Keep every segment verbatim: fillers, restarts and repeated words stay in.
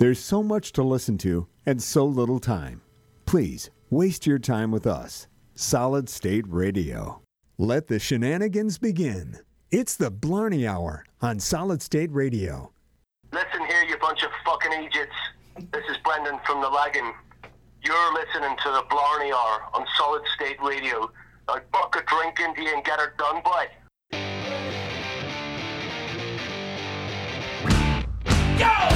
There's so much to listen to and so little time. Please, waste your time with us. Solid State Radio. Let the shenanigans begin. It's the Blarney Hour on Solid State Radio. Listen here, you bunch of fucking idiots. This is Brendan from the Lagan. You're listening to the Blarney Hour on Solid State Radio. Now buck a drink into you and get her done, boy. Go!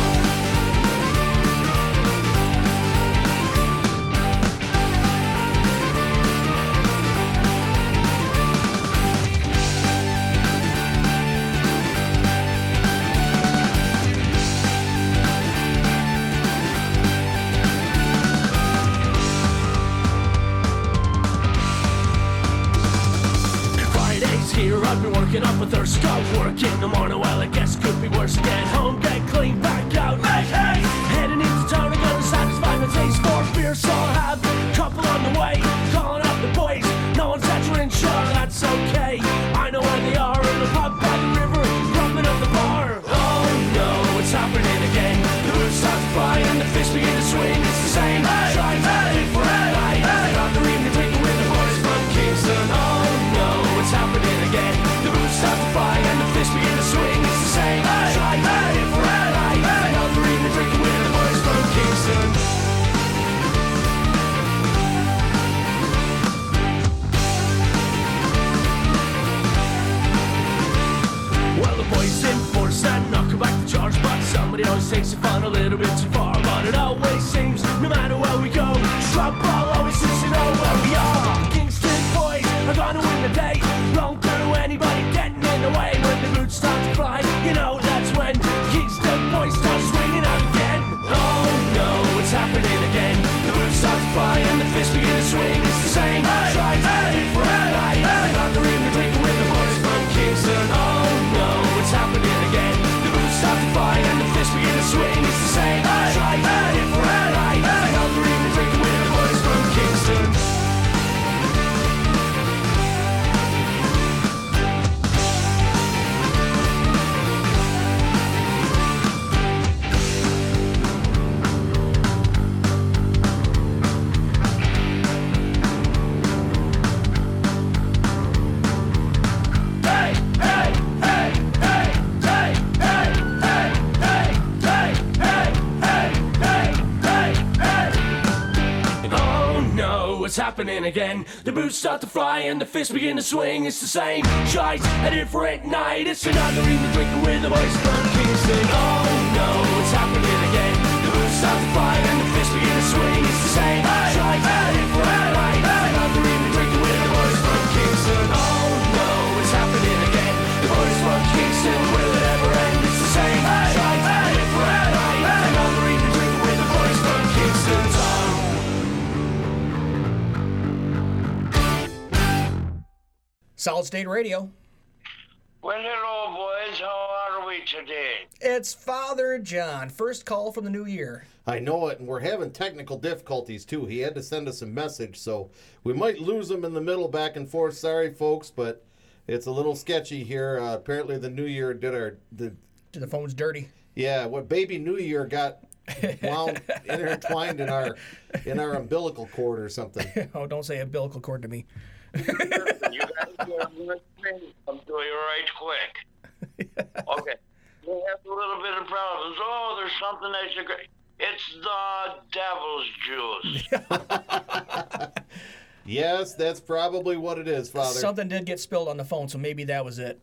Here I've been working up a thirst, got work in the morning. Well, I guess it could be worse. Get home, get clean, back out. Hey, hey! Heading into town, I'm gonna satisfy my taste for beer, so I'll have a couple on the way. Calling up the boys, no one's answering, sure, that's okay. I know where they are, in the pub by the river, rubbing up the bar. Oh no, it's happening again. The roof starts flying, the fish begin to swing. It's the same. Hey, try hey, for a night. Hey, out the evening drinking with the boys from Kingston. Oh no, it's happening again. The roof starts to fly and the fish begin to swing. It's the same. Hey, try hey, for a night. Hey, out the evening drinking with the boys from Kingston. Well, the boys enforce that knock back the charge, but somebody always takes it fun a little bit too far. But it always seems, no matter where we go, trouble always seems to know where we are. Kingston boys are gonna win the day. Won't do anybody getting in the way. When the boots start to fly, you know that's when Kingston boys start swinging out again. Oh no, it's happening again. The boots start to fly and the fish begin to swing. It's the same. Hey, try hey, for a night. Hey, out the evening drinking with the boys from Kingston. Oh no, it's happening again. The boots start to fly and the fish begin to swing. It's the same. Hey, try hey, for a night. Hey, out the evening drinking with the boys from Kingston. It's happening again. The boots start to fly and the fish begin to swing. It's the same shite, a different night. It's another evening drinking with the boys from Kingston. Oh no, it's happening again. The boots start to fly and the fish begin to swing. It's the same shite, a different night. Another evening drinking with the boys from Kingston. Oh no, it's happening again. The boys from Kingston, will it ever end? It's the same shite, a different night. Another evening drinking with the boys from Kingston. Solid State Radio. Well, hello, boys. How are we today? It's Father John. First call from the new year. I know it, and we're having technical difficulties, too. He had to send us a message, so we might lose him in the middle back and forth. Sorry, folks, but it's a little sketchy here. Uh, apparently, the new year did our... The, the phone's dirty. Yeah, what baby new year got wound, intertwined in our in our umbilical cord or something. Oh, don't say umbilical cord to me. You guys are I'm doing it right quick. Okay. We have a little bit of problems. Oh, there's something that you got. It's the devil's juice. Yes, that's probably what it is, Father. Something did get spilled on the phone, so maybe that was it.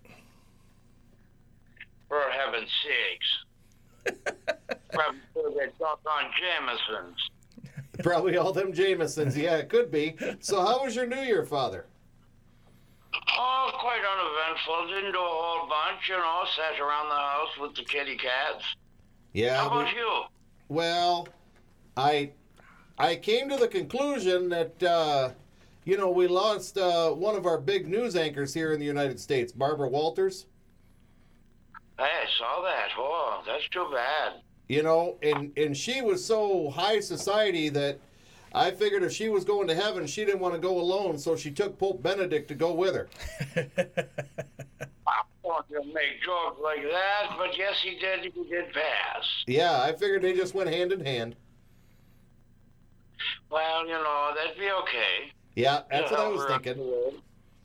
For heaven's sakes. Probably that talk on Jameson's. Probably all them Jamesons. Yeah, it could be. So how was your New Year, Father? Oh, quite uneventful. Didn't do a whole bunch, you know. Sat around the house with the kitty cats. Yeah. How about we, you? Well, I I came to the conclusion that, uh, you know, we lost uh, one of our big news anchors here in the United States, Barbara Walters. Hey, I saw that. Oh, that's too bad. You know, and, and she was so high society that I figured if she was going to heaven, she didn't want to go alone, so she took Pope Benedict to go with her. Wow, want to make jokes like that, but yes, he did. He did pass. Yeah, I figured they just went hand in hand. Well, you know, that'd be okay. Yeah, that's You what I know, was we're- thinking.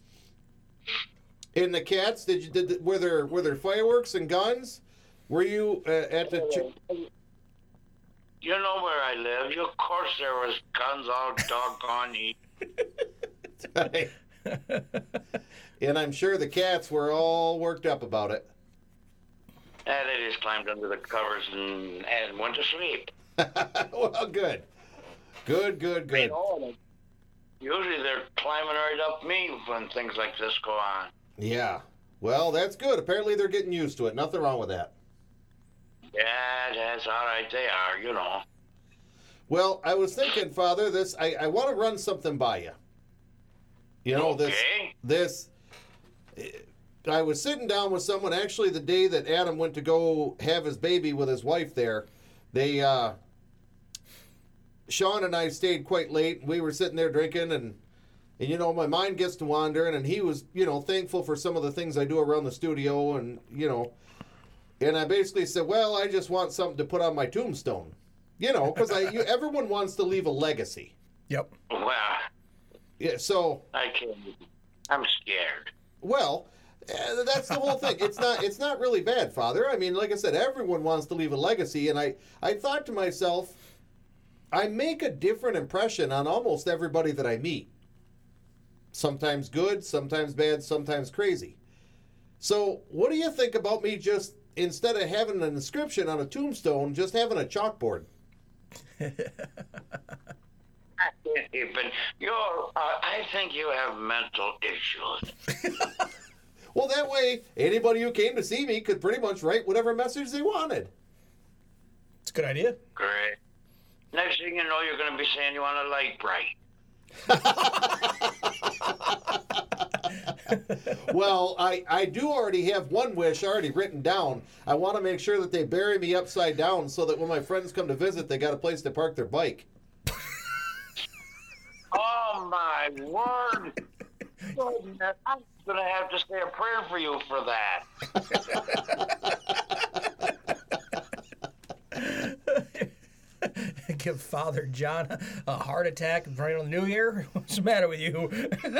In the Cats, did you did were there were there fireworks and guns? Were you uh, at the? Ch- You know where I live. Of course, there was guns all doggone you. And I'm sure the Cats were all worked up about it. And they just climbed under the covers and, and went to sleep. Well, good, good, good, You good. know, usually they're climbing right up me when things like this go on. Yeah. Well, that's good. Apparently, they're getting used to it. Nothing wrong with that. Yeah, that's all right. They are, you know. Well, I was thinking, Father, this I, I want to run something by you. You know, this Okay. this I was sitting down with someone actually the day that Adam went to go have his baby with his wife there. They uh Sean and I stayed quite late. We were sitting there drinking and and you know, my mind gets to wandering and he was, you know, thankful for some of the things I do around the studio and, you know, and I basically said, well, I just want something to put on my tombstone. You know, because I you, everyone wants to leave a legacy. Yep. Well, Yeah, so I can't. I'm scared. well, uh, that's the whole thing. It's not it's not really bad, Father. I mean, like I said, everyone wants to leave a legacy, and I I thought to myself, I make a different impression on almost everybody that I meet. Sometimes good, sometimes bad, sometimes crazy. So, what do you think about me just instead of having an inscription on a tombstone, just having a chalkboard? But you're, uh, I think you have mental issues. Well, that way, anybody who came to see me could pretty much write whatever message they wanted. It's a good idea. Great. Next thing you know, you're going to be saying you want a light bright. Well, I, I do already have one wish already written down. I want to make sure that they bury me upside down so that when my friends come to visit, they got a place to park their bike. Oh, my word. Goodness, I'm going to have to say a prayer for you for that. Give Father John a, a heart attack right on the New Year. What's the matter with you?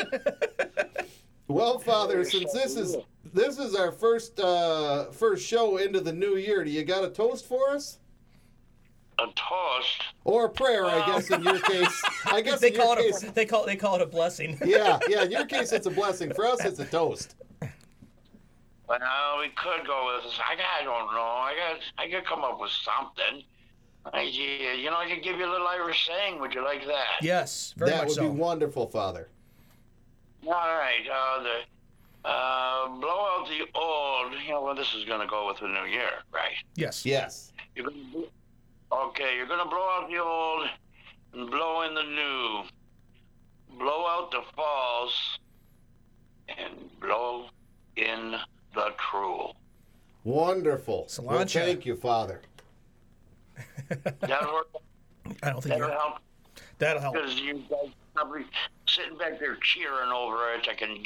Well, Father, since this is this is our first uh, first show into the new year, do you got a toast for us? A toast? Or a prayer, I guess, in your case. I guess they in your call case. it a, they call they call it a blessing. Yeah, yeah. In your case, it's a blessing. For us, it's a toast. Well, we could go with this. I, I don't know. I got I could come up with something. I, you know, I could give you a little Irish saying. Would you like that? Yes, very That much would so. be wonderful, Father. All right. Uh, the uh, blow out the old. You know, well, this is going to go with the new year, right? Yes. Yes. You're gonna do, okay, you're going to blow out the old and blow in the new. Blow out the false and blow in the true. Wonderful. Well, Cilantro. thank you, Father. That'll work. I don't think That'll you're, help that'll help. because you guys probably sitting back there cheering over it, I can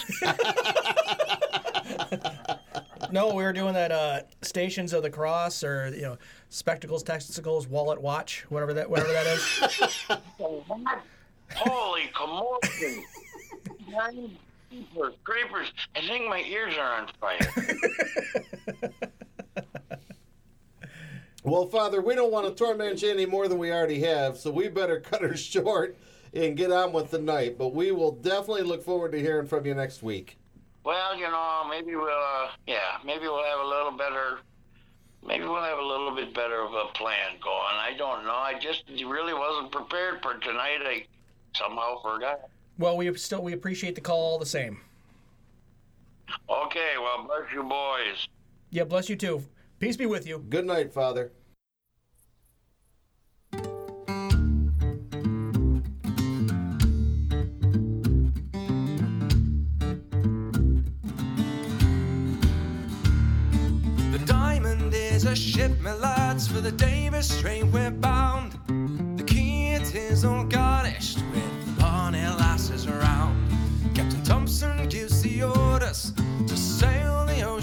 guess. No, we were doing that uh, Stations of the Cross, or you know, Spectacles, Testicles, Wallet, Watch, whatever that whatever that is. Holy commotion! Creepers, creepers! I think my ears are on fire. Well, Father, we don't want to torment you any more than we already have, so we better cut her short and get on with the night. But we will definitely look forward to hearing from you next week. Well, you know, maybe we'll, uh, yeah, maybe we'll have a little better, maybe we'll have a little bit better of a plan going. I don't know. I just really wasn't prepared for tonight. I somehow forgot. Well, we still we appreciate the call all the same. Okay, well, bless you boys. Yeah, bless you too. Peace be with you. Good night, Father. The Diamond is a ship, my lads, for the Davis train we're bound. The key it is all garnished with the bonny lasses around. Captain Thompson gives the orders to sail the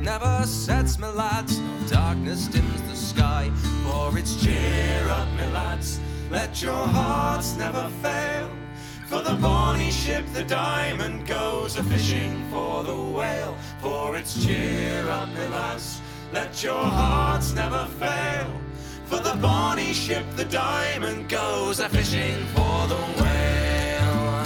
never sets, my lads, no darkness dims the sky. For it's cheer up, my lads, let your hearts never fail. For the bonny ship, the Diamond, goes a-fishing for the whale. For it's cheer up, my lads, let your hearts never fail. For the bonny ship, the Diamond, goes a-fishing for the whale.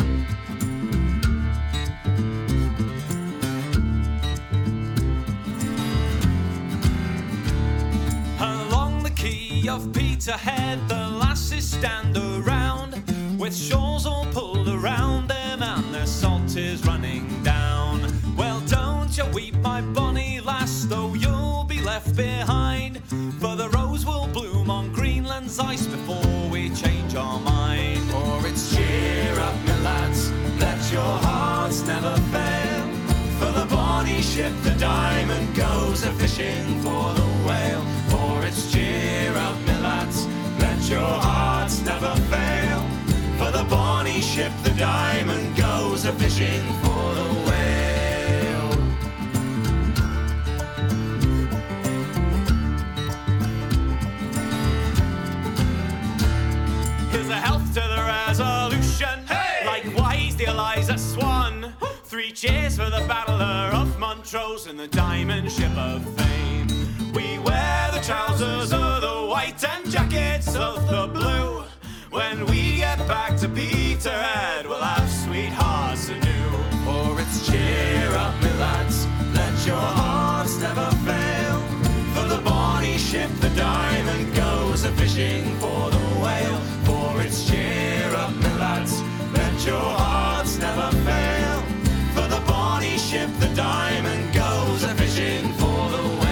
Along the quay of Peterhead, the lasses stand around, with shawls all pulled around them and their salt is running down. Well, don't you weep, my bonny lass, though you'll be left behind, for the rose will bloom on Greenland's ice before we change our mind. For it's cheer up, my lads, let your hearts never fail. For the bonny ship, the Diamond, goes a-fishing for the whale. For it's cheer up, my lads, let your hearts never fail. For the bonny ship, the Diamond, goes a-fishing for the whale. Here's a health to the Resolution. Hey! Likewise the Eliza Swan. Three cheers for the Battler of Montrose and the Diamond Ship of Fame. We wear the trousers of the white and jackets of the blue. When we get back to Peterhead, we'll have sweethearts anew. For it's cheer up, my lads, let your hearts never fail. For the bonny ship, the Diamond, goes a-fishing for the whale. For it's cheer up, my lads, let your hearts never fail. For the bonny ship, the Diamond, goes a-fishing for the whale.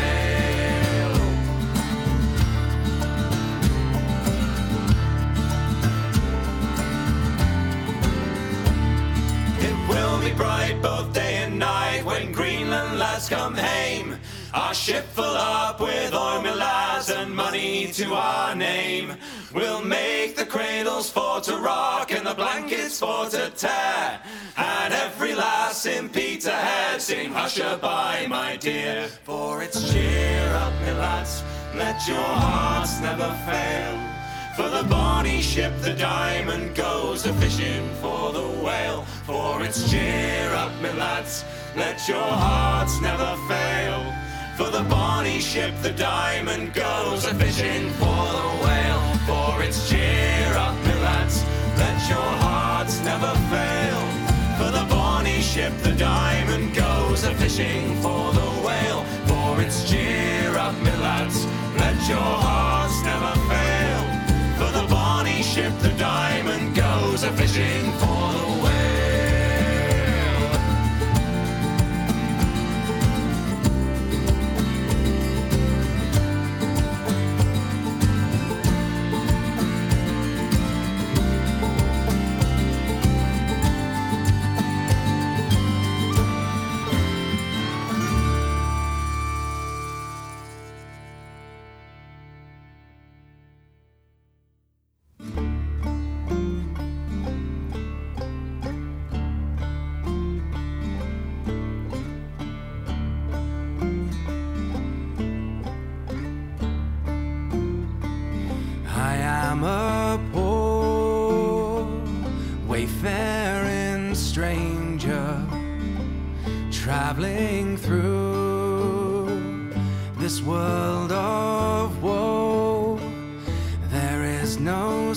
Will be bright both day and night when Greenland lads come hame. Our ship full up with oil, my lads, and money to our name. We'll make the cradles for to rock and the blankets for to tear. And every lass in Peterhead sing hush-a-bye, my dear. For it's cheer up, my lads, let your hearts never fail. For the bonny ship, the Diamond, goes a-fishing for the whale. For it's cheer up, my lads, let your hearts never fail. For the bonny ship, the Diamond, goes a-fishing for the whale. For it's cheer up, my lads, let your hearts never fail. For the bonny ship, the Diamond, goes a-fishing for the whale. For it's cheer up, my lads, let your hearts never fail. For the bonny ship, the Diamond, goes a-fishing for the whale. Traveling through this world of woe, there is no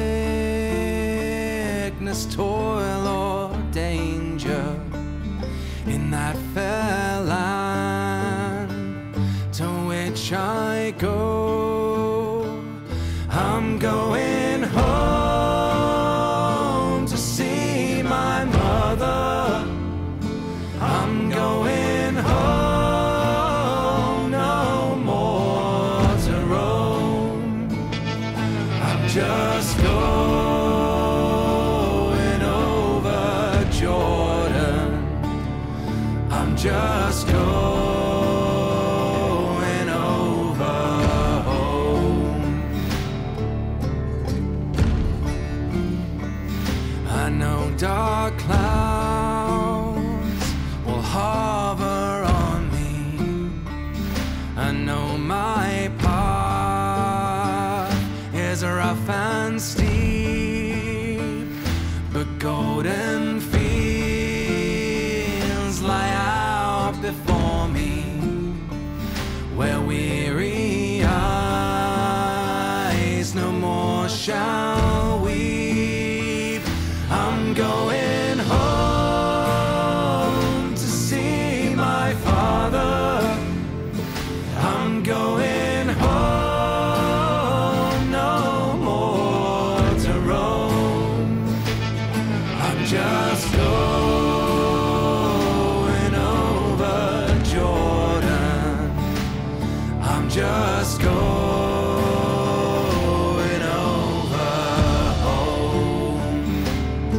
sickness, toil, or danger in that fair land to which I go. I'm going home to see my mother. I'm going home, no more to roam. I'm just going over Jordan. I'm just going over home. I know dark clouds hover on me, rough and steep, but golden fields lie out before me, where weary eyes no more shall weep. I'm going home to see my father. I'm going home, no more to roam. I'm just going over Jordan. I'm just going over home.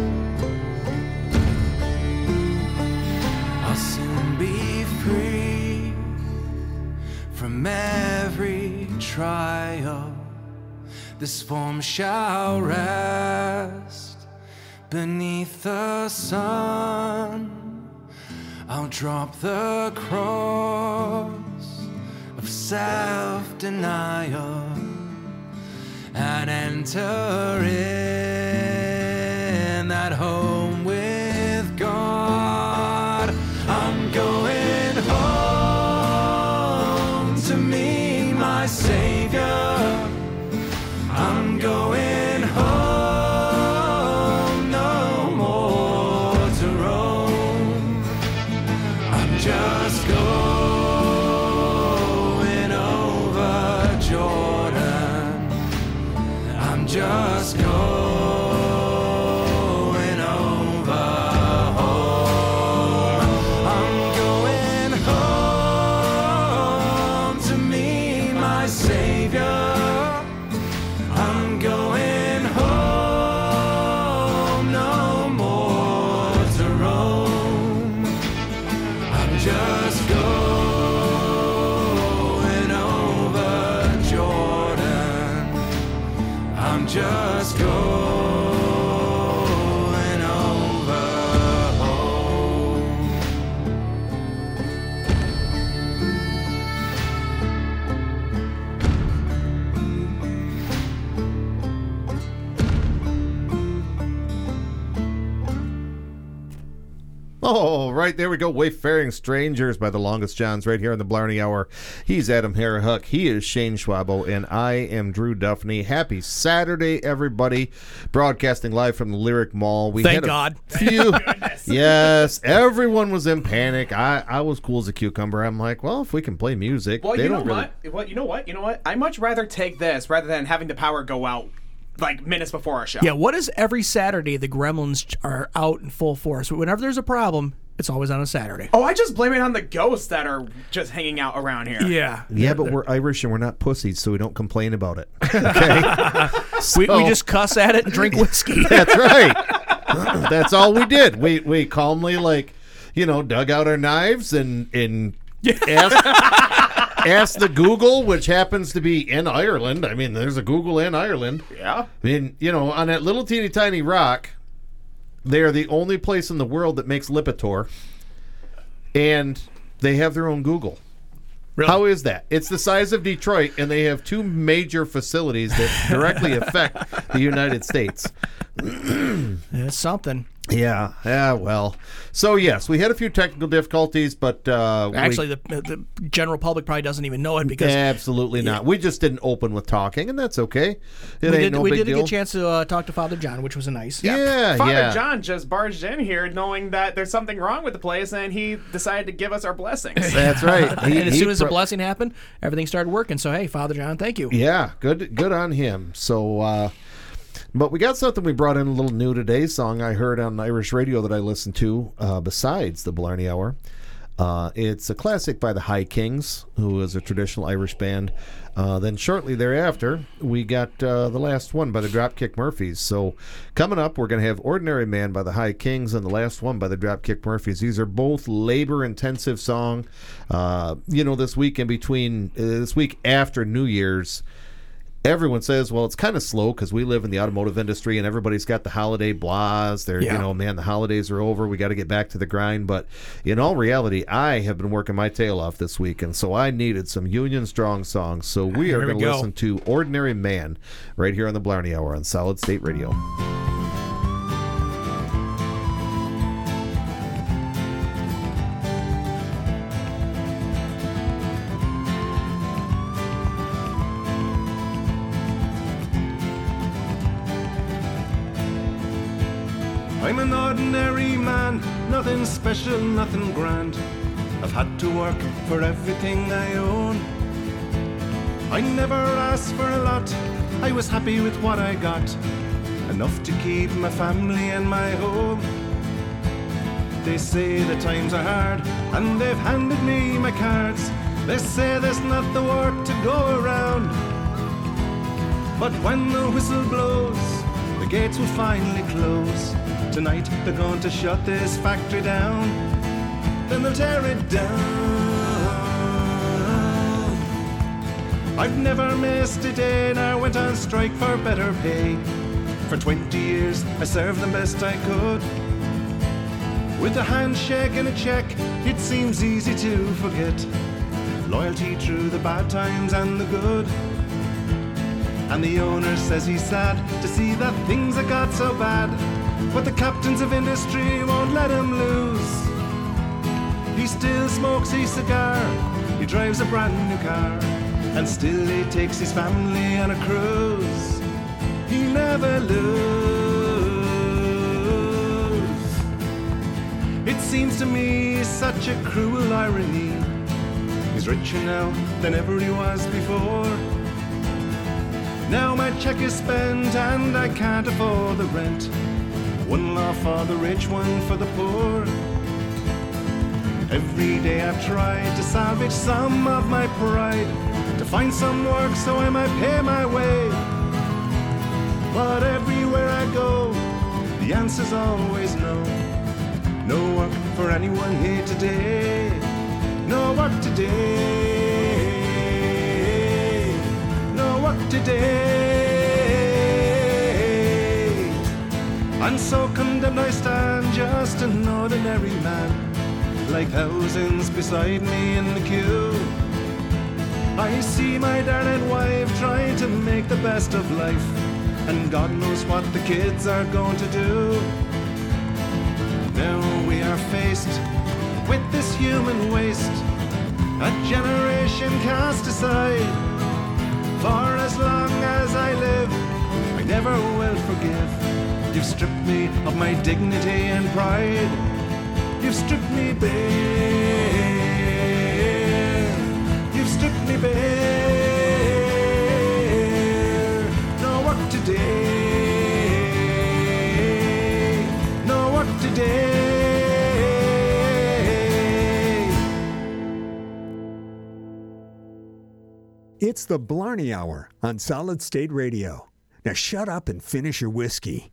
I'll soon be free from every trial. This form shall rest beneath the sun. I'll drop the cross of self-denial and enter in that home with God. I'm going home to meet my Savior. I'm going home, no more to roam. I'm just going over Jordan. I'm just going over home. I'm going home to meet my Savior. I'm going home, no more to roam. I'm just going over Jordan. I'm just going over home. Oh, right, there we go. Wayfaring Strangers by the Longest Johns right here on the Blarney Hour. He's Adam Harahuck. He is Shane Schwabo, and I am Drew Duffney. Happy Saturday, everybody. Broadcasting live from the Lyric Mall. We Thank had a God. Few, yes, everyone was in panic. I, I was cool as a cucumber. I'm like, well, if we can play music, Well, they you know don't really... what? Well, you know what? You know what? I much rather take this rather than having the power go out like minutes before our show. Yeah, what is every Saturday the Gremlins are out in full force? Whenever there's a problem, it's always on a Saturday. Oh, I just blame it on the ghosts that are just hanging out around here. Yeah. Yeah, but we're Irish and we're not pussies, so we don't complain about it. Okay? We, we So- just cuss at it and drink whiskey. That's right. That's all we did. We we calmly, like, you know, dug out our knives and and asked, asked the Google, which happens to be in Ireland. I mean, there's a Google in Ireland. Yeah. I mean, you know, on that little teeny tiny rock, they are the only place in the world that makes Lipitor, and they have their own Google. Really? How is that? It's the size of Detroit, and they have two major facilities that directly affect the United States. It's something. Yeah, yeah, well. So, yes, we had a few technical difficulties, but... Uh, Actually, we, the the general public probably doesn't even know it because absolutely not. We just didn't open with talking, and that's okay. It we ain't did, no we big did deal. get a chance to uh, talk to Father John, which was a nice. Yeah, Father yeah. John just barged in here knowing that there's something wrong with the place, and he decided to give us our blessings. That's right. He- And as he soon as the pro- blessing happened, everything started working. So, hey, Father John, thank you. Yeah, good good on him. So, uh, but we got something we brought in a little new today, song I heard on Irish radio that I listened to uh, besides the Blarney Hour. Uh, it's a classic by the High Kings, who is a traditional Irish band. Uh, then shortly thereafter, we got uh, the last one by the Dropkick Murphys. So coming up, we're going to have Ordinary Man by the High Kings and the last one by the Dropkick Murphys. These are both labor-intensive song. Uh, you know, this week in between, uh, this week after New Year's, everyone says, well, it's kind of slow because we live in the automotive industry and everybody's got the holiday blahs. They're, Yeah. you know, man, the holidays are over. We got to get back to the grind. But in all reality, I have been working my tail off this week, and so I needed some Union Strong songs. So we Here are we going to go. listen to Ordinary Man right here on the Blarney Hour on Solid State Radio. I'm an ordinary man, nothing special, nothing grand. I've had to work for everything I own. I never asked for a lot, I was happy with what I got. Enough to keep my family and my home. They say the times are hard, and they've handed me my cards. They say there's not the work to go around. But when the whistle blows, the gates will finally close. Tonight they're going to shut this factory down, then they'll tear it down. I've never missed a day and I went on strike for better pay. For twenty years I served the best I could. With a handshake and a check, it seems easy to forget. Loyalty through the bad times and the good. And the owner says he's sad to see that things have got so bad. But the captains of industry won't let him lose. He still smokes his cigar, he drives a brand new car, and still he takes his family on a cruise. He never loses. It seems to me such a cruel irony. He's richer now than ever he was before. Now my check is spent and I can't afford the rent. One law for the rich, one for the poor. Every day I've tried to salvage some of my pride, to find some work so I might pay my way. But everywhere I go, the answer's always no. No work for anyone here today. No work today. No work today. And so condemned I stand, just an ordinary man, like thousands beside me in the queue. I see my darling wife trying to make the best of life, and God knows what the kids are going to do. Now we are faced with this human waste, a generation cast aside. For as long as I live, I never will forgive. You've stripped me of my dignity and pride. You've stripped me bare. You've stripped me bare. No work today. No work today. It's the Blarney Hour on Solid State Radio. Now shut up and finish your whiskey.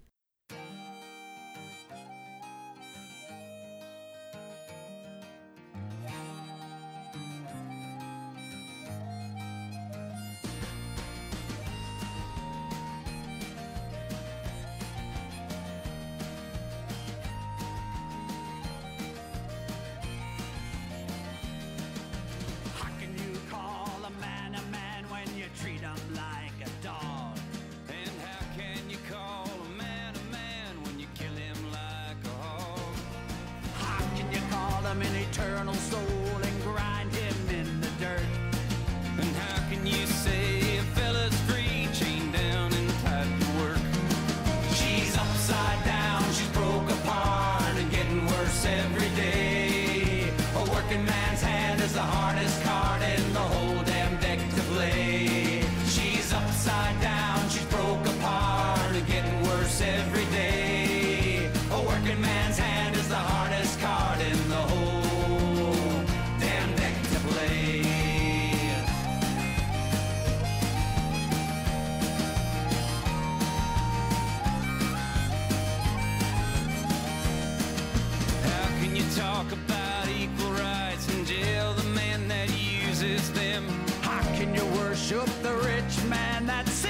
Shook the rich man that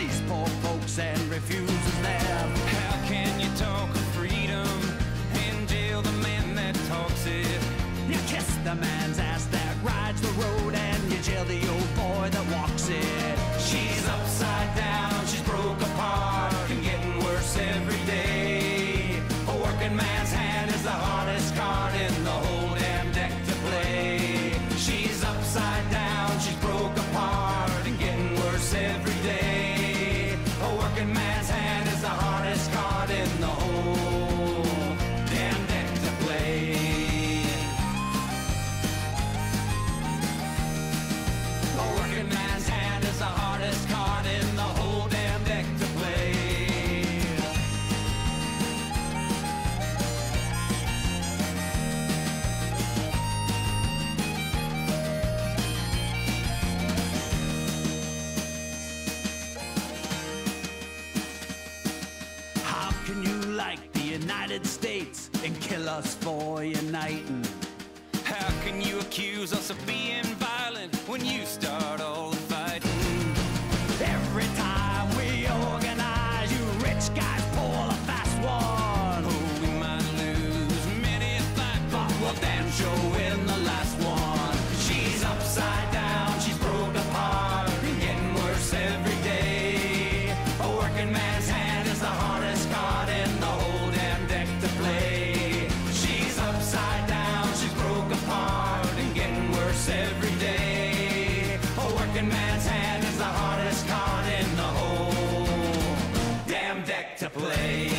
United States and kill us for uniting. How can you accuse us of being violent when you start all the fighting? Every time we organize, you rich guys pull a fast one. Oh, we might lose many a fight, but we'll damn sure win the last one. She's upside down, she's broke apart, and getting worse every day. A working man's hand is the hardest card in the whole damn deck to play. She's upside down, she's broke apart, and getting worse every day. A working man's hand is the hardest card in the whole damn deck to play.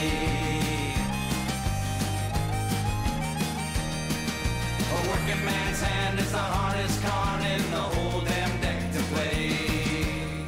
A working man's hand is the hardest card in the whole damn deck to play.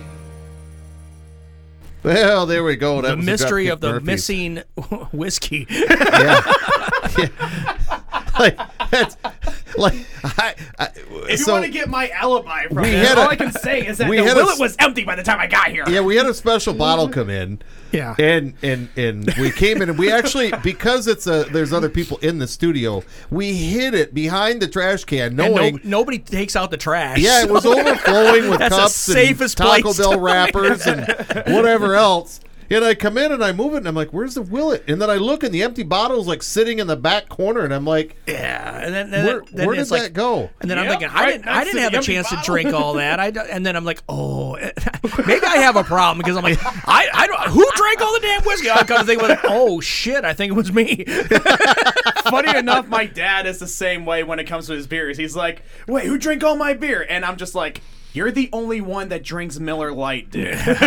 Well, there we go. That The was mystery Dropkick of the Murphys. missing whiskey. Yeah. Yeah. Like that's like I. I If so, you want to get my alibi from we this, had all a- I can say is that we the had a willet s- was empty by the time I got here. Yeah, we had a special bottle come in. Yeah. And and and we came in and we actually, because it's a there's other people in the studio, we hid it behind the trash can, And knowing no, nobody takes out the trash. yeah, it was so- overflowing with That's the cups safest and Taco place Bell to- wrappers and whatever else. And I come in and I move it and I'm like, "Where's the willet?" And then I look and the empty bottle's like sitting in the back corner and I'm like, Yeah, and then, and "Where, then, then where did it's that like, go?" And then I'm Yep, thinking, I right didn't, I next didn't to have the a empty chance to bottle. drink all that. I, d- and then I'm like, oh, maybe I have a problem because I'm like, I, I don't, who drank all the damn whiskey? I come to think about it. Oh shit, I think it was me. Funny enough, my dad is the same way when it comes to his beers. He's like, "Wait, who drank all my beer?" And I'm just like, "You're the only one that drinks Miller Lite, dude."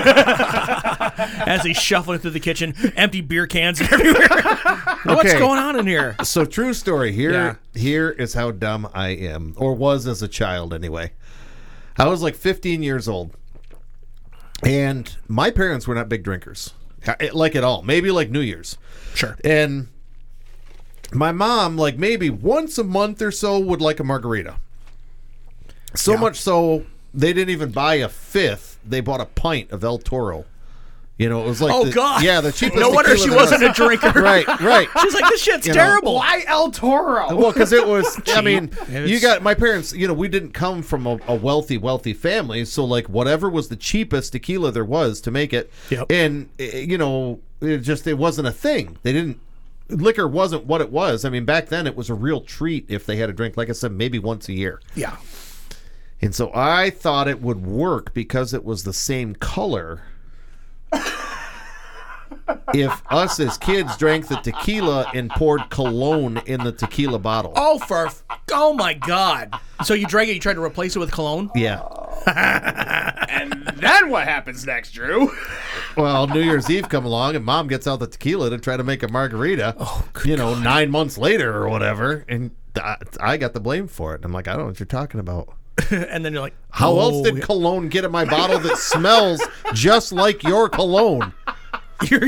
As he's shuffling through the kitchen, empty beer cans everywhere. What's Okay. going on in here? So true story. Here, Yeah. here is how dumb I am, or was as a child anyway. I was like fifteen years old, and my parents were not big drinkers, I- like at all. Maybe like New Year's, Sure. and my mom, like maybe once a month or so, would like a margarita. So Yeah. much so they didn't even buy a fifth; they bought a pint of El Toro. You know, it was like Oh the, God! yeah, the cheapest. No wonder tequila she there wasn't was. a drinker. Right, right. She's like, this shit's You know, terrible. Why El Toro? Well, because it was, I mean, It's- you got my parents, you know, we didn't come from a, a wealthy, wealthy family. So, like, whatever was the cheapest tequila there was to make it. Yep. And, eh, you know, it just, it wasn't a thing. They didn't, liquor wasn't what it was. I mean, back then it was a real treat if they had a drink, like I said, maybe once a year. Yeah. And so I thought it would work because it was the same color. If us as kids drank the tequila and poured cologne in the tequila bottle. Oh, for oh my God! So you drank it. You tried to replace it with cologne. Yeah. And then what happens next, Drew? Well, New Year's Eve come along and Mom gets out the tequila to try to make a margarita. Oh, you know, nine months later or whatever, and I, I got the blame for it. I'm like, I don't know what you're talking about. And then you're like, How oh, else did yeah. cologne get in my bottle that smells just like your cologne? You're-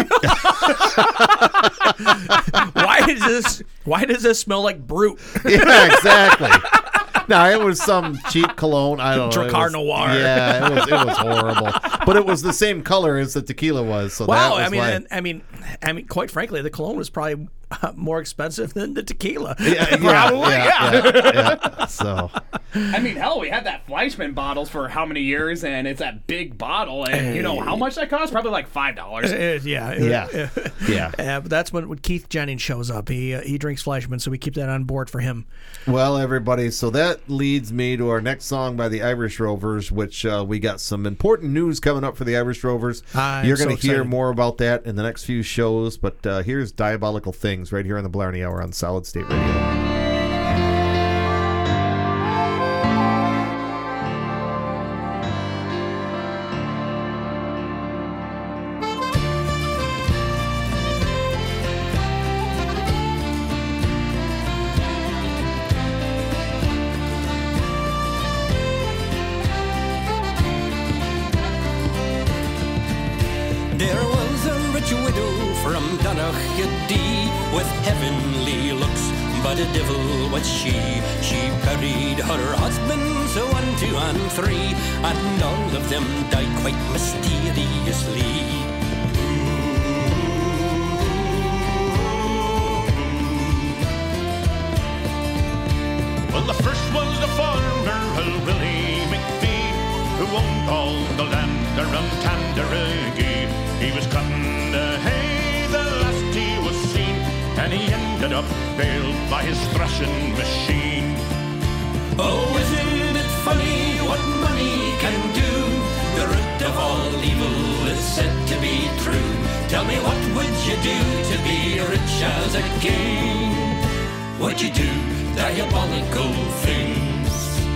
why does this? Why does this smell like Brute? Yeah, exactly. No, it was some cheap cologne. I don't know. It Dracar was- Noir. Yeah, it was it was horrible. But it was the same color as the tequila was. So that Wow. was I mean, why. and, I mean, I mean, quite frankly, the cologne was probably uh, more expensive than the tequila. yeah, yeah, Probably, yeah, yeah, yeah. So I mean, hell, we had that Fleischmann bottles for how many years, and it's that big bottle, and you know how much that cost? Probably like five dollars. Uh, yeah. yeah, yeah. Uh, but that's when, when Keith Jennings shows up. He uh, he drinks Fleischmann, so we keep that on board for him. Well, everybody, so that leads me to our next song by the Irish Rovers, which uh, we got some important news coming up for the Irish Rovers. I'm You're going to so hear excited. more about that in the next few shows, but uh, here's Diabolical Things right here on the Blarney Hour on Solid State Radio. There was a rich widow from Donaghadee with heavenly looks, but a devil was she. She buried her husbands, one, two, and three, and all of them died quite mysteriously. Uncle Willie McPhee, who owned all the land around Tanderagee. He was cutting the hay the last he was seen, and he ended up bailed by his thrashing machine. Oh, isn't it funny what money can do? The root of all evil is said to be true. Tell me, what would you do to be rich as a king? Would you do diabolical things?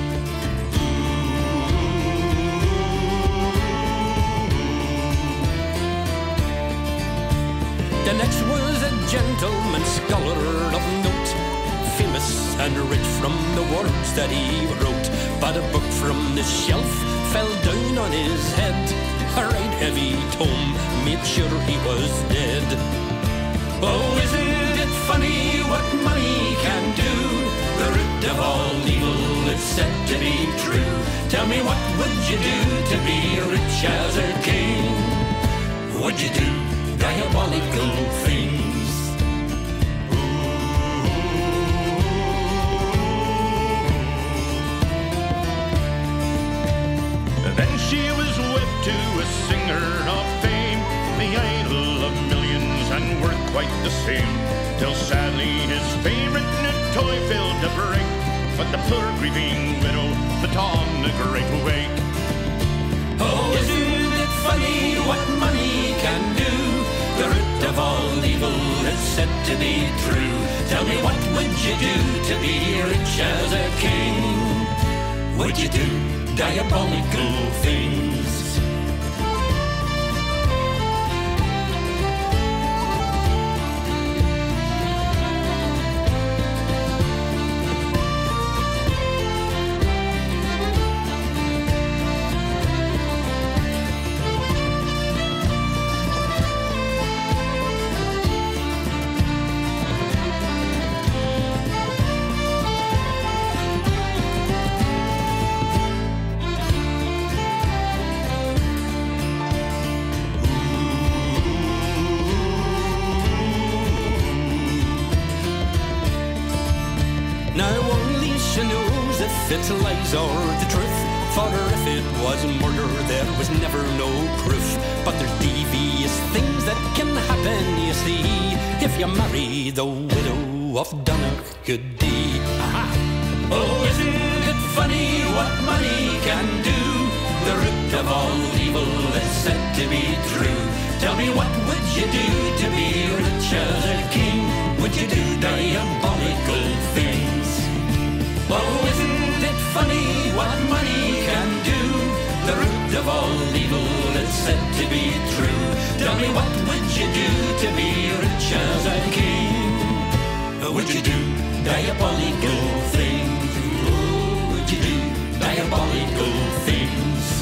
The next was a gentleman scholar of note, famous and rich from the words that he wrote. But a book from the shelf fell down on his head. A right heavy tome made sure he was dead. Oh, isn't it funny what money can do? The root of all evil is said to be true. Tell me, what would you do to be rich as a king? Would you do diabolical things? Then she was whipped to a singer of fame, the idol of millions and worth quite the same, till sadly his favourite new toy failed to break. But the poor grieving widow put on a great wake. Oh, isn't it funny what money can do? The root of all evil is said to be true. Tell me, what would you do to be rich as a king? Would you do diabolical things? It lies or the truth, for if it was murder there was never no proof. But there's devious things that can happen, you see, if you marry the widow of Donaghadee. Aha! Oh, isn't it funny what money can do? The root of all evil is said to be true. Tell me, what would you do to be rich as a king? Would you do diabolical things? Oh, isn't it funny what money can do? The root of all evil is said to be true. Tell me, what would you do to be rich as a king? Would you do diabolical things? Oh, would you do diabolical things?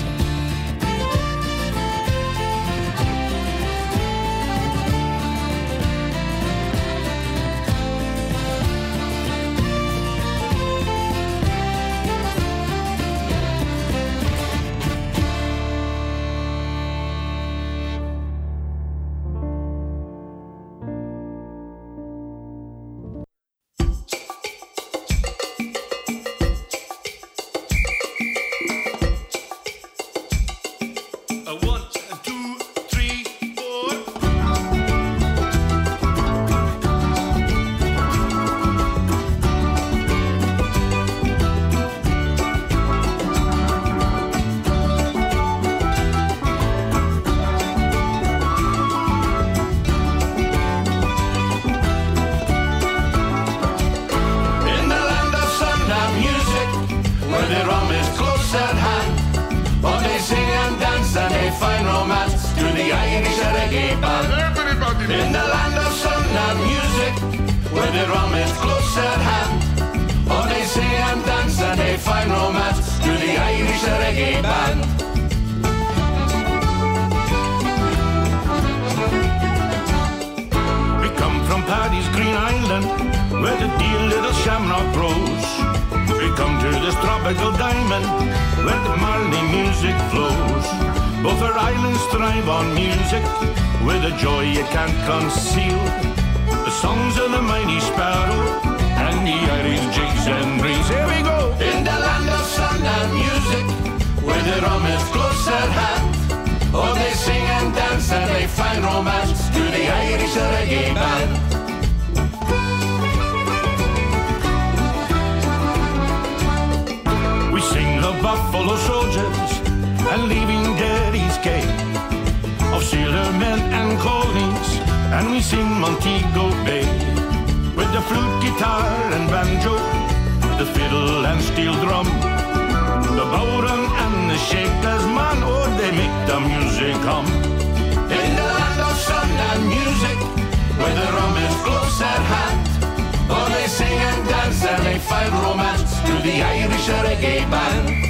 In the land of sun and music, where the rum is close at hand, oh, they sing and dance and they find romance to the Irish reggae band. We come from Paddy's Green Island, where the dear little shamrock grows. We come to this tropical diamond, where the Marley music flows. Both our islands thrive on music, with a joy you can't conceal. The songs of the mighty sparrow, and the Irish jigs and reels. Here we go! In the land of sun sun and music, where the rum is close at hand. Oh, they sing and dance and they find romance to the Irish reggae band. We sing the Buffalo Soldiers and leaving Derry's Gate, of sailormen and colonies, and we sing Montego Bay, with the flute, guitar and banjo, the fiddle and steel drum, the bowden and the shakers, man, oh, they make the music come. In the land of sun and music, where the rum is close at hand, oh, they sing and dance and they find romance to the Irish reggae band.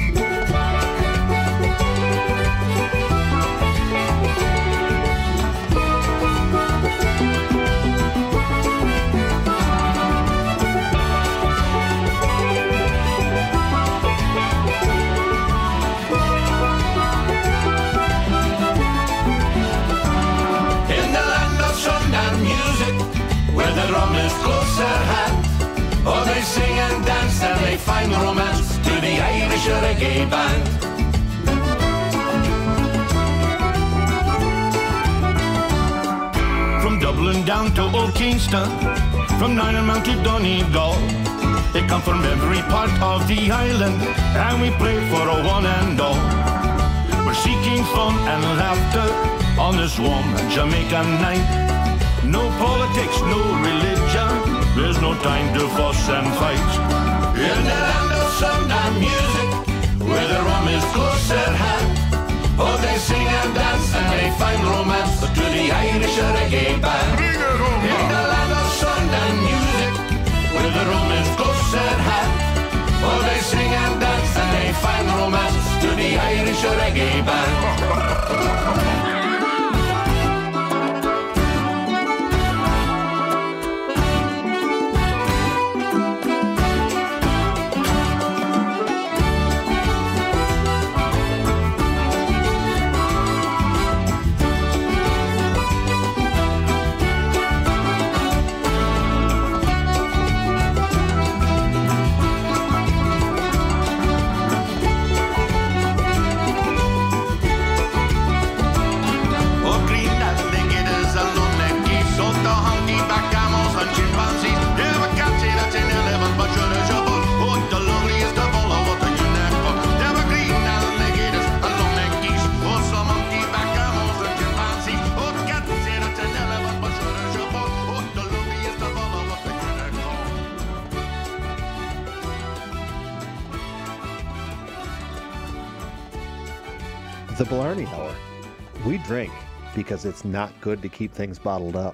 Where the rum is close at hand, oh, they sing and dance and they find romance to the Irish reggae band. From Dublin down to Old Kingston, from Ninemount to Donegal, they come from every part of the island, and we play for a one and all. We're seeking fun and laughter on this warm Jamaican night. No politics, no religion, there's no time to fuss and fight. In the land of sun and music, where the rum is close at hand, oh, they sing and dance and they find romance to the Irish reggae band. In the land of sun and music, where the rum is close at hand, oh, they sing and dance and they find romance to the Irish reggae band. The Blarney Hour. We drink because it's not good to keep things bottled up.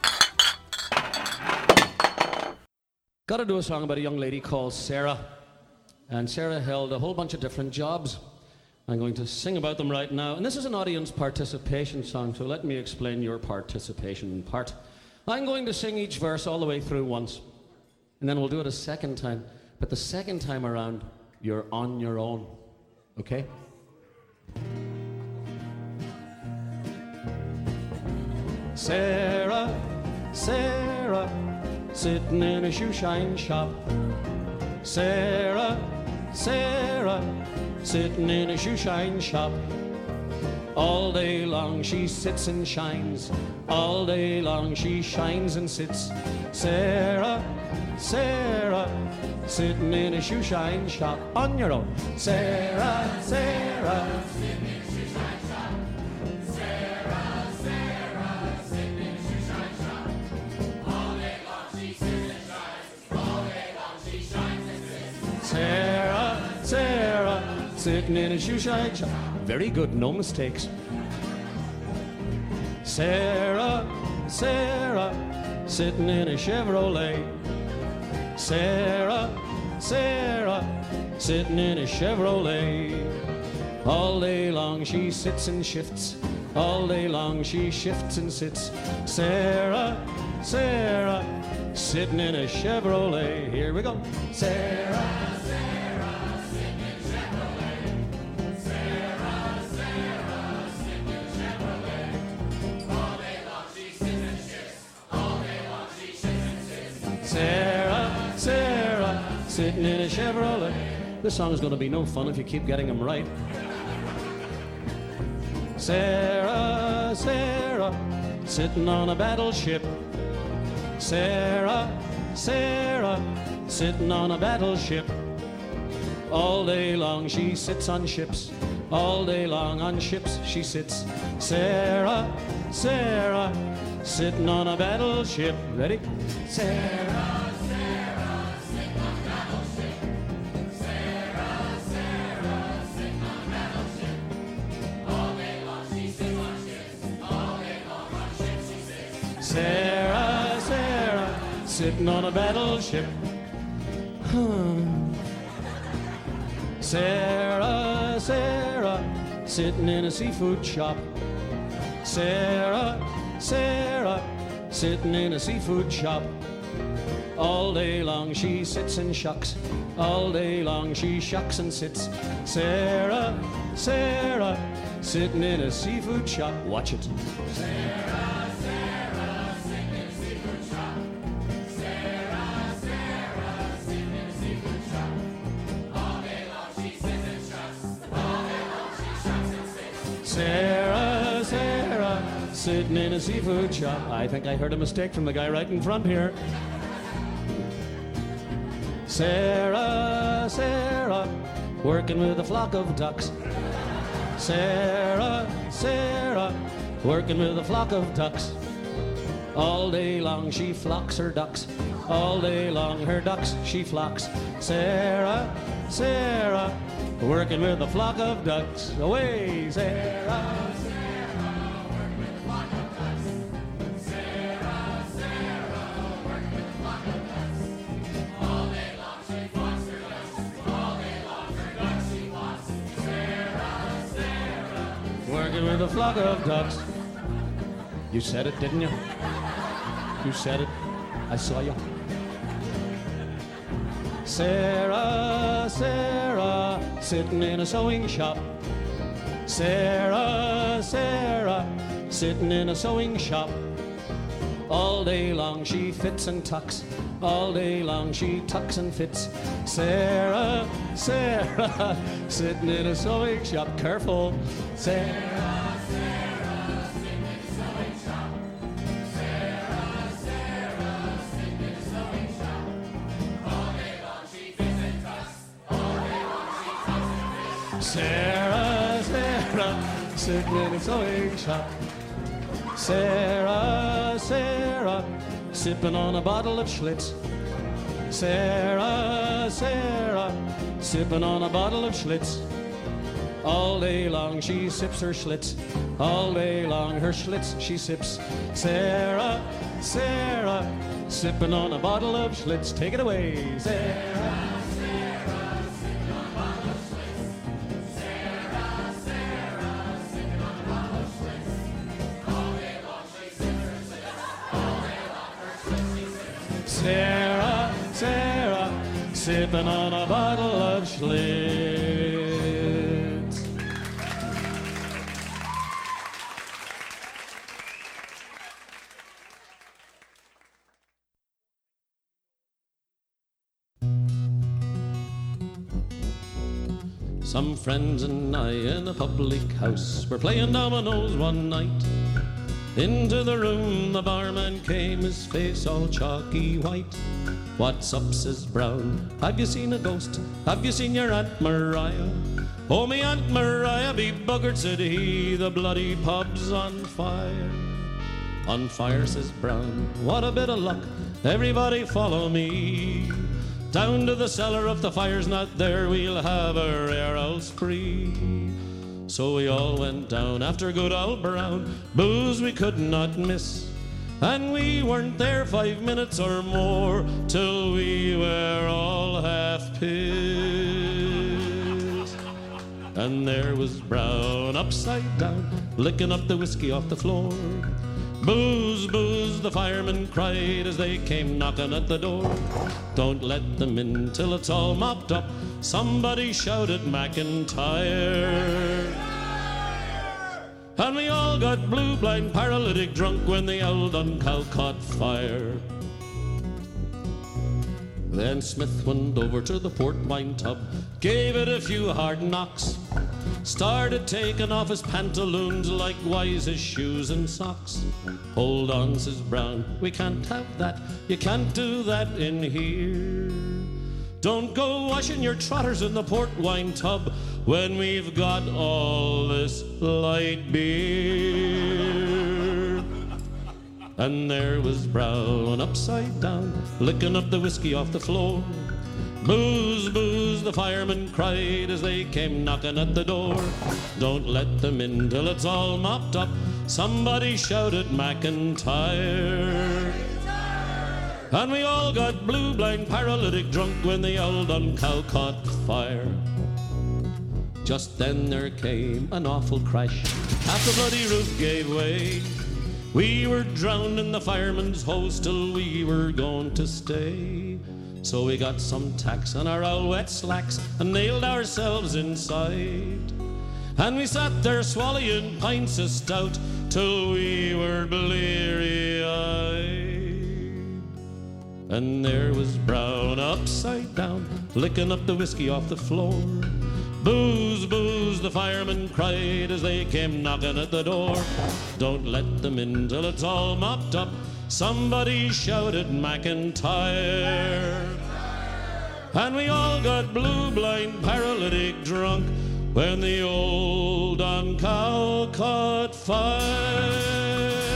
Got to do a song about a young lady called Sarah. And Sarah held a whole bunch of different jobs. I'm going to sing about them right now. And this is an audience participation song, so let me explain your participation part. I'm going to sing each verse all the way through once. And then we'll do it a second time. But the second time around, you're on your own. Okay? Sarah, Sarah, sitting in a shoe shine shop. Sarah, Sarah, sitting in a shoe shine shop. All day long she sits and shines. All day long she shines and sits. Sarah, Sarah, sitting in a shoe shine shop. On your own. Sarah, Sarah, sitting in a shoe shine shop. Sarah, Sarah, sitting in a shoe shine shop. All day long she sits and shines. All day long she shines and sits. Sarah, Sarah, sitting in a shoe shine shop. Very good, no mistakes. Sarah, Sarah, sitting in a Chevrolet. Sarah, Sarah, sitting in a Chevrolet. All day long she sits and shifts. All day long she shifts and sits. Sarah, Sarah, sitting in a Chevrolet. Here we go. Sarah, Sarah, sitting in a Chevrolet. Sarah, Sarah, sitting in a Chevrolet. All day long she sits and shifts. All day long she shifts and sits. Sarah, Sarah, sitting in a Chevrolet. This song is going to be no fun if you keep getting them right. Sarah, Sarah, sitting on a battleship. Sarah, Sarah, sitting on a battleship. All day long she sits on ships. All day long on ships she sits. Sarah, Sarah, sitting on a battleship. Ready? Sarah, Sarah, sitting on a battleship. Sarah, Sarah, sitting on a battleship. All day long she sits on ships. All day long on ships she sits. Sarah, Sarah, sitting on a battleship. Sarah, Sarah, sitting in a seafood shop. Sarah, Sarah, sitting in a seafood shop. All day long she sits and shucks. All day long she shucks and sits. Sarah, Sarah, sitting in a seafood shop. Watch it. Sarah, Sarah, sitting in a seafood shop. Sarah, Sarah, sitting in a seafood shop. All day long she sits and shucks. All day long she shucks and sits. Sarah, Sarah, sitting in a seafood shop. I think I heard a mistake from the guy right in front here. Sarah, Sarah, working with a flock of ducks. Sarah, Sarah, working with a flock of ducks. All day long she flocks her ducks. All day long her ducks she flocks. Sarah, Sarah, working with a flock of ducks. Away, Sarah. With a flock of ducks. You said it, didn't you? You said it. I saw you. Sarah, Sarah, sitting in a sewing shop. Sarah, Sarah, sitting in a sewing shop. All day long she fits and tucks. All day long she tucks and fits. Sarah, Sarah, sitting in a sewing shop. Careful. Sarah. Sarah, Sarah, sitting in a sewing shop. Sarah, Sarah, sipping on a bottle of Schlitz. Sarah, Sarah, sipping on a bottle of Schlitz. All day long she sips her Schlitz. All day long her Schlitz she sips. Sarah, Sarah, sipping on a bottle of Schlitz. Take it away, Sarah. Sarah, Sarah, sipping on a bottle of Schlitz. Some friends and I in a public house were playing dominoes one night. Into the room the barman came, his face all chalky white. What's up, says Brown, have you seen a ghost? Have you seen your Aunt Mariah? Oh, me Aunt Mariah be buggered, said he, the bloody pub's on fire. On fire, says Brown, what a bit of luck, everybody follow me. Down to the cellar, if the fire's not there, we'll have a rare old spree. So we all went down after good old Brown, booze we could not miss. And we weren't there five minutes or more till we were all half pissed. And there was Brown upside down, licking up the whiskey off the floor. Booze, booze, the firemen cried as they came knocking at the door. Don't let them in till it's all mopped up, somebody shouted McIntyre. And we all got blue, blind, paralytic drunk when the old Uncal caught fire. Then Smith went over to the port wine tub, gave it a few hard knocks, started taking off his pantaloons, likewise his shoes and socks. Hold on, says Brown, we can't have that, you can't do that in here. Don't go washing your trotters in the port wine tub when we've got all this light beer. And there was Brown upside down, licking up the whiskey off the floor. Booze, booze, the firemen cried as they came knocking at the door. Don't let them in till it's all mopped up, somebody shouted McIntyre. And we all got blue, blind, paralytic drunk when the old Dun Cow caught fire. Just then there came an awful crash, half the bloody roof gave way. We were drowned in the fireman's hose till we were going to stay. So we got some tacks on our old wet slacks and nailed ourselves inside. And we sat there swallowing pints of stout till we were bleary-eyed. And there was Brown upside down, licking up the whiskey off the floor. Booze, booze, the firemen cried as they came knocking at the door. Don't let them in till it's all mopped up, somebody shouted McIntyre. And we all got blue, blind, paralytic drunk when the old Dun Cow caught fire.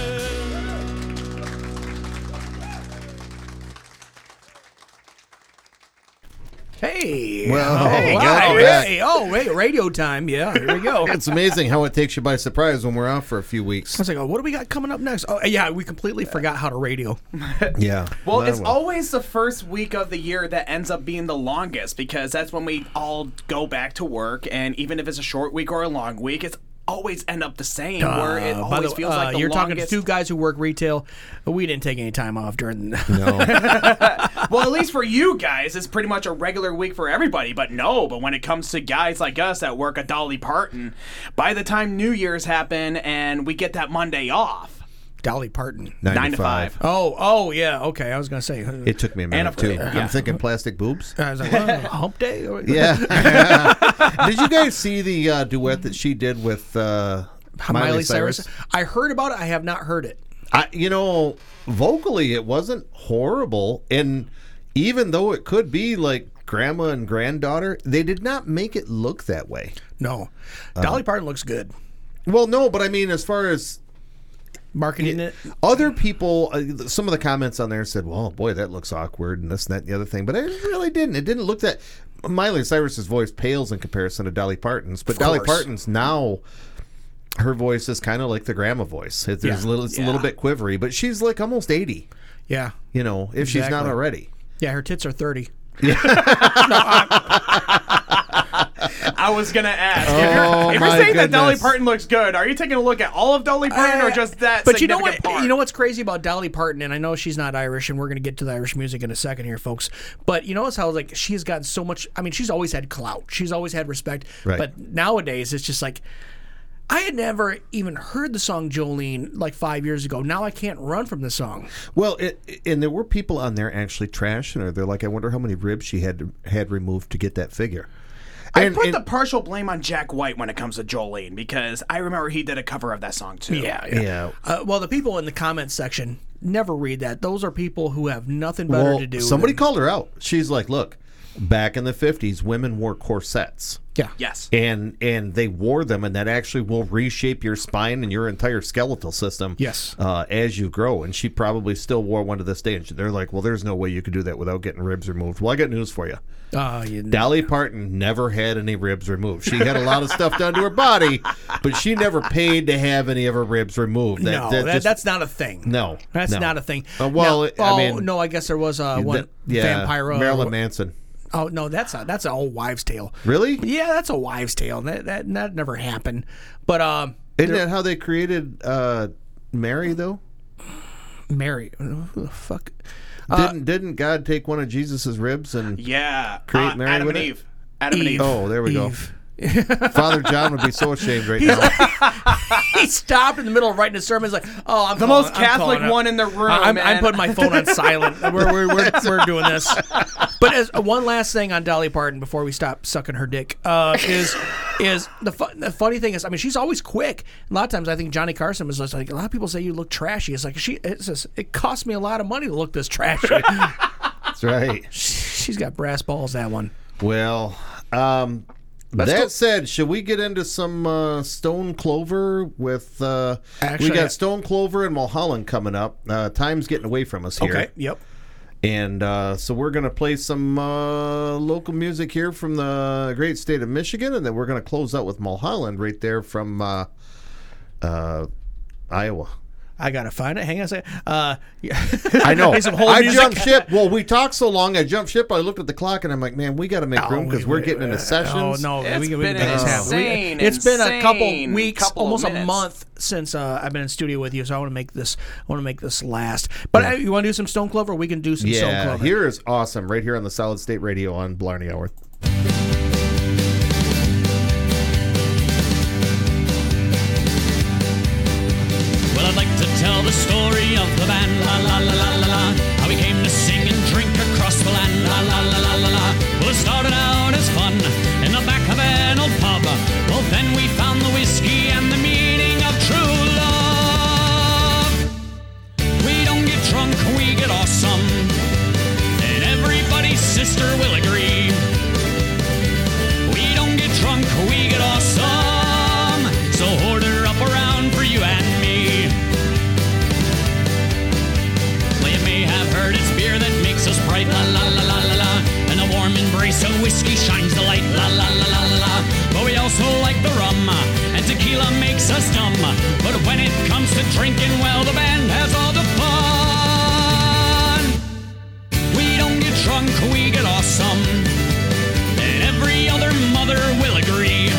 Hey. Well, hey, we wow, got you back. hey, oh, wait, radio time. Yeah, here we go. It's amazing how it takes you by surprise when we're off for a few weeks. I was like, oh, what do we got coming up next? Oh, yeah, we completely forgot how to radio. Yeah. Well, Well, it's well. always the first week of the year that ends up being the longest because that's when we all go back to work, and even if it's a short week or a long week, it's always end up the same. where it Uh, by always the- feels uh, like the you're talking longest. to two guys who work retail. We didn't take any time off during. The No. Well, at least for you guys, it's pretty much a regular week for everybody. But no, but when it comes to guys like us that work at Dolly Parton, by the time New Year's happen and we get that Monday off, Dolly Parton. Nine, nine to to five. five. Oh, oh, yeah. Okay, I was gonna say. It took me a minute, of too. course, I'm yeah. thinking plastic boobs. I was like, well, hump day. Or- Yeah. Did you guys see the uh, duet that she did with uh, Miley, Miley Cyrus? Cyrus. I heard about it. I have not heard it. I, you know, vocally, it wasn't horrible. And even though it could be like grandma and granddaughter, they did not make it look that way. No, Uh, Dolly Parton looks good. Well, no, but I mean, as far as Marketing it. other people, uh, some of the comments on there said, well, boy, that looks awkward and this and that and the other thing. But it really didn't. It didn't look that. Miley Cyrus's voice pales in comparison to Dolly Parton's. But Of Dolly course. Parton's now, her voice is kind of like the grandma voice. It, there's Yeah. a little, it's a Yeah. little bit quivery, but she's like almost eighty, Yeah. you know, if she's not Exactly. already. Yeah, her tits are thirty. I was gonna ask. Oh, if you're, if you're my saying that Dolly goodness. Parton looks good, are you taking a look at all of Dolly Parton or Uh, just that? But you know what? significant part? You know what's crazy about Dolly Parton, and I know she's not Irish, and we're going to get to the Irish music in a second here, folks. But you notice how like she has gotten so much. I mean, she's always had clout. She's always had respect. Right. But nowadays, it's just like I had never even heard the song Jolene like five years ago. Now I can't run from the song. Well, it, and there were people on there actually trashing her. They're like, I wonder how many ribs she had to, had removed to get that figure. I And- put and- the partial blame on Jack White when it comes to Jolene because I remember he did a cover of that song too. Yeah, yeah. Yeah. Uh, well, the people in the comments section never read that. Those are people who have nothing better Well, to do. somebody than- called her out. She's like, look, back in the fifties, women wore corsets. Yeah. Yes. And and they wore them, and that actually will reshape your spine and your entire skeletal system. Yes. Uh, as you grow, and she probably still wore one to this day. And she- they're like, well, there's no way you could do that without getting ribs removed. Well, I got news for you. Uh, you Dolly Parton never had any ribs removed. She had a lot of stuff done to her body, but she never paid to have any of her ribs removed. That, no, that that, just- that's not a thing. no, That's no. not a thing. Uh, well, Now- I oh, mean, no, I guess there was uh, one that- yeah, vampire. uh, Marilyn Manson. Oh no, that's a that's an old wives' tale. Really? Yeah, that's a wives' tale. That that, that never happened. But um, Isn't that how they created uh, Mary, though? Mary, who the fuck. Uh, Didn't didn't God take one of Jesus's ribs and Yeah. create uh, Mary Adam with and it? Eve. Adam and Eve. Eve. Oh, there we go. Eve. Father John would be so ashamed right He's now. he stopped in the middle of writing his sermon. He's like, "Oh, I'm The calling- most I'm Catholic calling it. one in the room, I- I'm, man. I'm putting my phone on silent. We're we're we're, we're doing this." But as uh, one last thing on Dolly Parton before we stop sucking her dick uh, is is the fu- the funny thing is, I mean, she's always quick. A lot of times, I think Johnny Carson was just like, a lot of people say you look trashy. It's like she. It's just, it cost me a lot of money to look this trashy. That's right. She's got brass balls. That one. Well, um, Let's that go- said, should we get into some uh, Stone Clover with? Uh, Actually, we got I- Stone Clover and Mulholland coming up. Uh, time's getting away from us here. Okay. Yep. And uh, so we're going to play some uh, local music here from the great state of Michigan, and then we're going to close out with Mulholland right there from uh, uh, Iowa. I gotta find it. Hang on a second. Uh, yeah. I know. Play some whole I music. jumped ship. Well, we talked so long, I jumped ship. I looked at the clock, and I'm like, man, we got to make Oh, room because we- we're getting into sessions. Oh no, It's we, can- we been can make this happen. insane, We- It's been a couple insane weeks, couple of almost a minutes. month since uh, I've been in studio with you, so I want to make this. I want to make this last. But uh, you want to do some Stone Clover? We can do some Stone Yeah, Clover. here is awesome. Right here on the Solid State Radio on Blarney Hour. Well, I'd like to tell the story of the band, la la la la la la. How we came to sing and drink across the land, la la la la la la. Well, it started out as fun in the back of an old pub. Well, then we found the whiskey and the meaning of true love. We don't get drunk, we get awesome, and everybody's sister will agree. We don't get drunk, we get awesome, so order up around for you and me. Well, you may have heard it's beer that makes us bright, la la la la la la, and a warm embrace of whiskey shines the light, la la la la la la. But we also like the rum, and tequila makes us dumb. But when it comes to drinking, well, the band has all the fun. We don't get drunk, we get awesome, and every other mother will agree.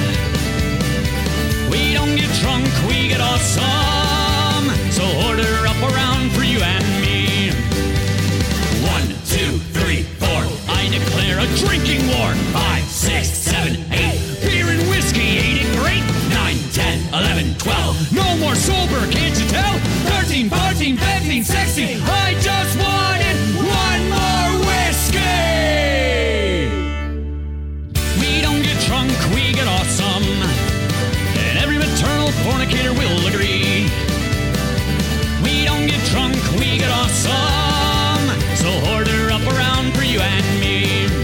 We don't get drunk, we get awesome, so order up around for you and me. One, two, three, four, I declare a drinking war. Five, six, seven, eight, beer and whiskey, ain't it great? Nine, ten, eleven, twelve, no more sober, can't you tell? Thirteen, fourteen, fifteen, sixteen, I just wanted one more whiskey. We don't get drunk, we get awesome, and every maternal fornicator will agree. We don't get drunk, we get awesome, so order up around for you and me.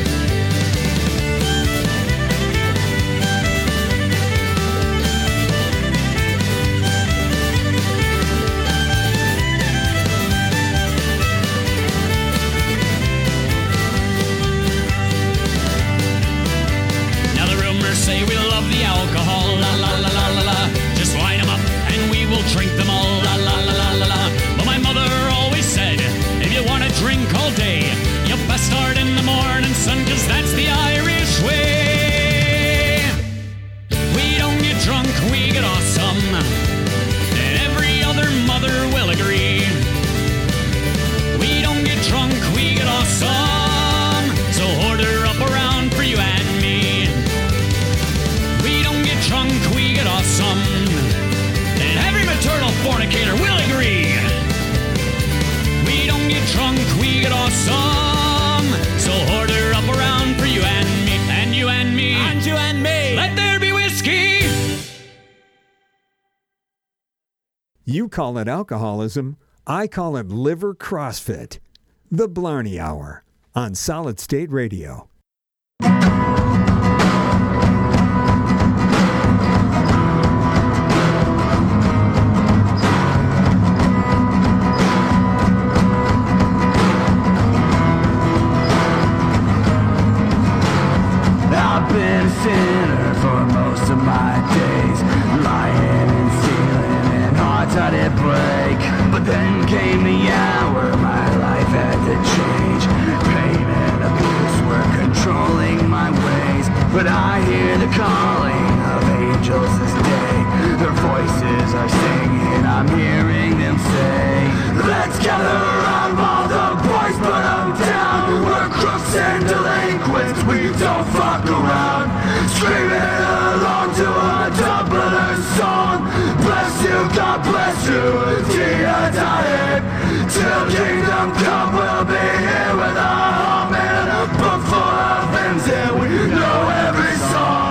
Now the rumors say we love the alcohol, la la la la la la. Just line them up and we will drink them all, la la la la la la. But my mother always said, if you want to drink all day, you best start in the morning, son, cause that's the Irish way. We don't get drunk, we get awesome, and every other mother will agree. We don't get drunk, we get awesome, so order up around for you and me. We don't get drunk, we get awesome, and every maternal fornicator will agree. We don't get drunk, we get awesome, so order up around for you and me, and you and me, and you and me. Let there be whiskey. You call it alcoholism, I call it liver CrossFit. The Blarney Hour on Solid State Radio. I've been a sinner for most of my days, lying and stealing and hearts I did break. But then came the hour my life had to change. Pain and abuse were controlling my ways. But I hear the calling of angels this day. Their voices are singing, I'm hearing them say, let's gather around all the boys, put them down. We're crooks and delinquents, we don't fuck around. Screaming you, dear diet. Till kingdom come, we'll be here with a home and a book full of hymns, and we know every song.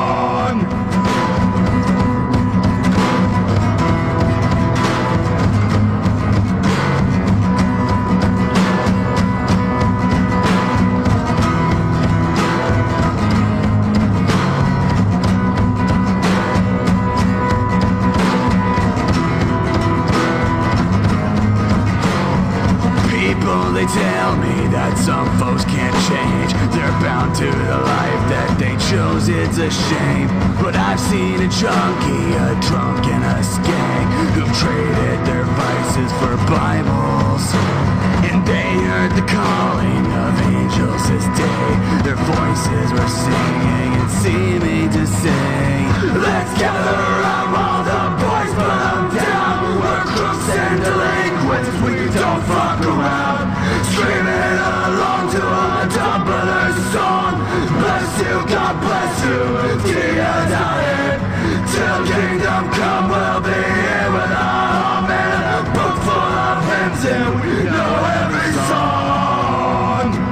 They tell me that some folks can't change. They're bound to the life that they chose, it's a shame. But I've seen a junkie, a drunk, and a skank who traded their vices for Bibles. And they heard the calling of angels this day. Their voices were singing and seeming to sing, let's gather around while the boys put them down. We're crooks and delinquents, we don't fuck around. Screaming along to a Dumbledore song. Bless you, God bless you, dear diet. Till kingdom come, we'll be here with a home and a book full of hymns, and we know every song.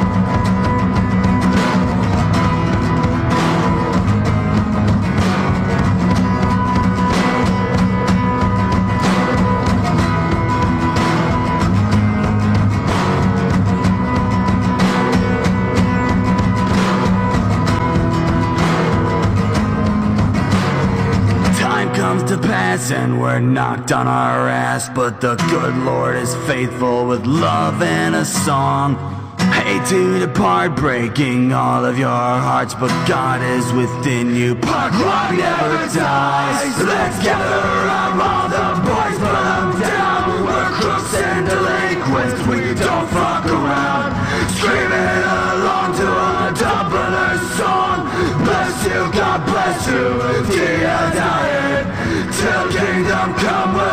Comes to pass and we're knocked on our ass, but the good Lord is faithful with love and a song. Hate to depart, breaking all of your hearts, but God is within you. Punk rock never dies. Let's gather around while the boys put them down. We're crooks and delinquents, we don't fuck around. Screaming along to a Dumbledore song. Bless you, God bless you, dear diet. Till kingdom come,